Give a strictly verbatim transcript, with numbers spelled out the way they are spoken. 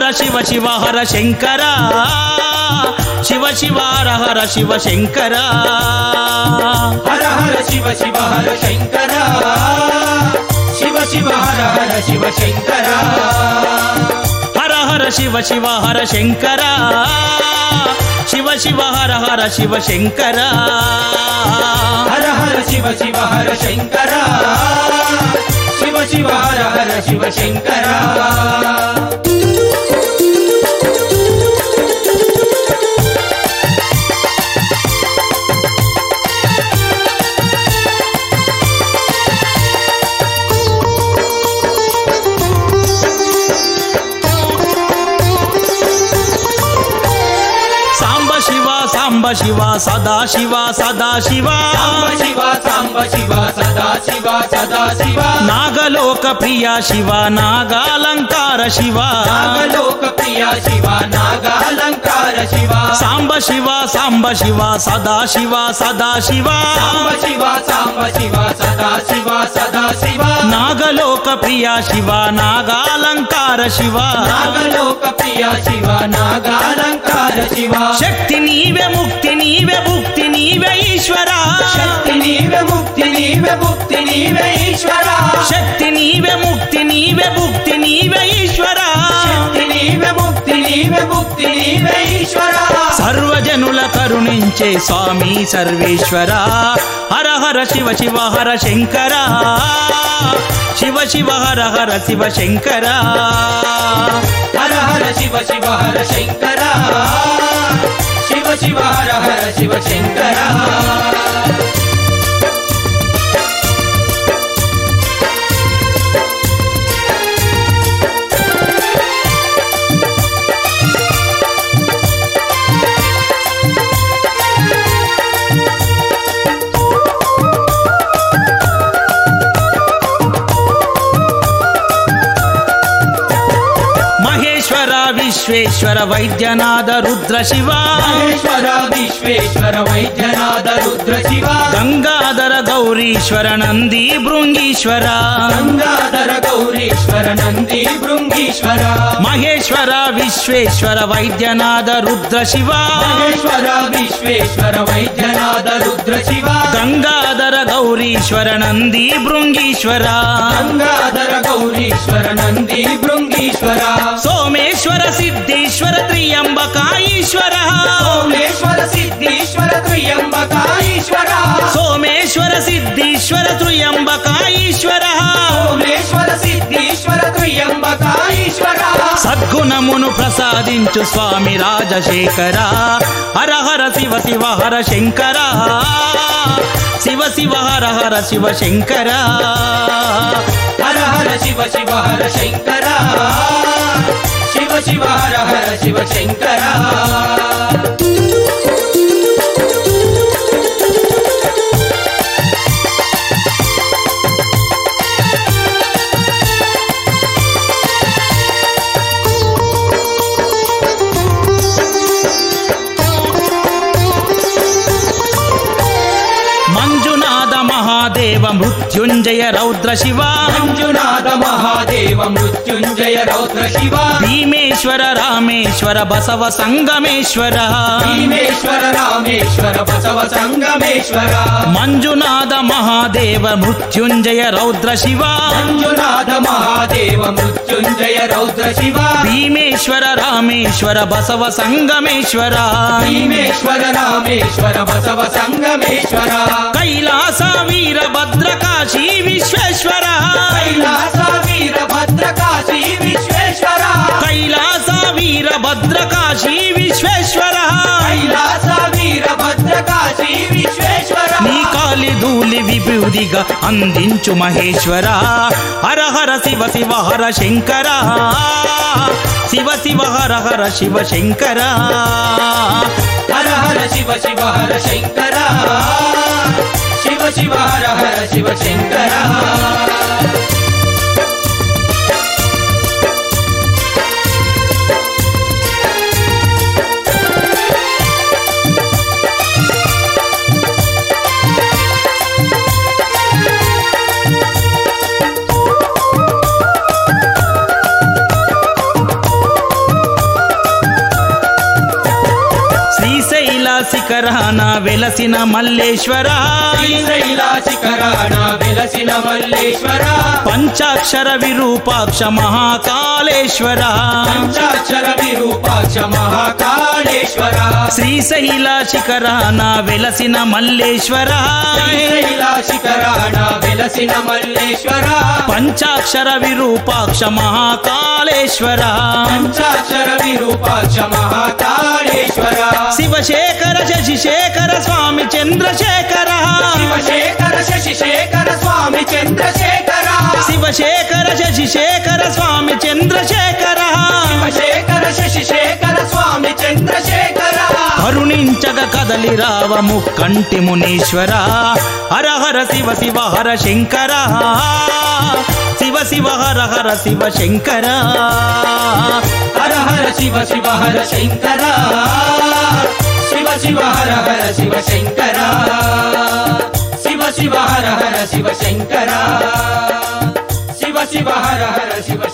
హర శివ శివ హర శంకర శివ శివ హర హర శివ శంకర హర హర శివ శివ హర శంకర శివ శివ హర హర శివ శంకర హర హర శివ శివ హర శంకర శివ శివ హర హర శివ శంకర హర హర శివ శివ హర శంకర శివ శివ హర హర శివ శంకర సాంబ శివ సదా శివ సదా శివ సాంబ శివ సాంబ శివ సదా శివ సదా శివ నాగలోక ప్రియ శివ నాగాలంకార శివ నాగలోక ప్రియ శివ నాగాలంకార శివ సాంబ శివ సాంబ శివ సదా శివ సదా శివ సాంబ శివ సాంబ శివ సదా శివ సదా శివ నాగలోక ప్రియ శివ నాగాలంకార శివ నాగలోక ప్రియ శివ నాగాలంకార శివ శక్తి నీవే ముక్తి నీవే భుక్తి నీవే ఈశ్వర శక్తి నీవే ముక్తి నీవే భుక్తి నీవే ఈశ్వర శక్తి నీవే ముక్తి నీవే భుక్తి నీవే ఈశ్వర శక్తి నీవే ముక్తి నీవే భుక్తి నీవే ఈశ్వర సర్వజనుల కరుణించే స్వామి సర్వేశ్వర హర హర శివ శివ హర శంకర శివ శివ హర హర శివ శంకర హర హర శివ శివ హర శంకర శివ శివ హర హర శివ శంకర విశ్వేశ్వర వైద్యనాథ రుద్ర శివ మహేశ్వర విశ్వేశ్వర వైద్యనాథ రుద్ర శివ గంగాధర గౌరీశ్వర నంది భృంగీశ్వర గంగాధర గౌరీశ్వర నంది భృంగీశ్వర మహేశ్వర విశ్వేశ్వర వైద్యనాథ రుద్ర శివ మహేశ్వర విశ్వేశ్వర వైద్యనాథ రుద్ర శివ గంగాధర గౌరీశ్వర నంది భృంగీశ్వర గంగాధర గౌరీశ్వర నంది భృంగీశ్వర సోమేశ్వర సిద్ధీశ్వర త్రియంబక ఈశ్వర సోమేశ్వర సిద్ధీశ్వర త్రియంబక ఈశ్వర సోమేశ్వర సిద్ధీశ్వర త్రియంబక ఈశ్వర సోమేశ్వర సిద్ధీశ్వర త్రియంబక ఈశ్వర సద్గుణమును ప్రసాదించు స్వామి రాజశేఖర హర హర శివ శివ హర శంకర శివ శివ హర హర శివ శంకర హర హర శివ శివ హర శంకర శివ శివ హర హర శివ శంకర మహాదేవ మృత్యుంజయ రౌద్ర శివ మంజునాథ మహాదేవ మృత్యుంజయ రౌద్ర శివ భీమేశ్వర రామేశ్వర బసవ సంగమేశ్వర భీమేశ్వర రామేశ్వర బసవ సంగమేశ్వర మంజునాథ మహాదేవ మృత్యుంజయ రౌద్ర శివ మంజునాథ మహాదేవ మృత్యుంజయ రౌద్ర శివ భీమేశ్వర రామేశ్వర బసవ సంగమేశ్వర భీమేశ్వర రామేశ్వర బసవ సంగమేశ్వర కైలాస వీరభద్ర కాశీ విశ్వేశ్వర కైలాస వీరభద్ర కాశీ విశ్వేశ్వర కైలాస వీరభద్ర కాశీ విశ్వేశ్వర కైలాస వీరభద్ర కాశీ విశ్వేశ్వర నీ కాలి ధూళి విభూదిగా అందించు మహేశ్వర హర హర శివ శివ హర శంకర శివ శివ హర హర శివ శంకర హర హర శివ శివ హర శంకర శివ శివ హర హర శివ శంకర శిఖరాన వెలసిన మల్లేశ్వర శ్రీశైల శిఖరాన వెలసిన మల్లేశ్వర పంచాక్షర విరూపాక్ష మహాకాళేశ్వర పంచాక్షర విరూపాక్ష మహాకాళేశ్వర శ్రీశైల శిఖరాన వెలసిన మల్లేశ్వర శ్రీశైల శిఖరాన వెలసిన మల్లేశ్వర పంచాక్షర విరూపాక్ష మహాకాళేశ్వర పంచాక్షర విరూపాక్ష మహాకాళేశ్వర శివశేఖర శశిశేఖర స్వామి చంద్రశేఖర శివశేఖర శశిశేఖర స్వామి చంద్రశేఖర శివశేఖర శశిశేఖర స్వామి చంద్రశేఖర శివశేఖర శశిశేఖర స్వామి చంద్రశేఖర కరుణించగ కదలి రావ ముక్కంటి మునీశ్వర హర హర శివ శివ హర శంకర శివ శివ హర హర శివ శంకర హర హర శివ శివ హర శంకర శివ శివ హర హర శివ శంకర శివ శివ హర హర శివ శంకర శివ శివ హర హర శివ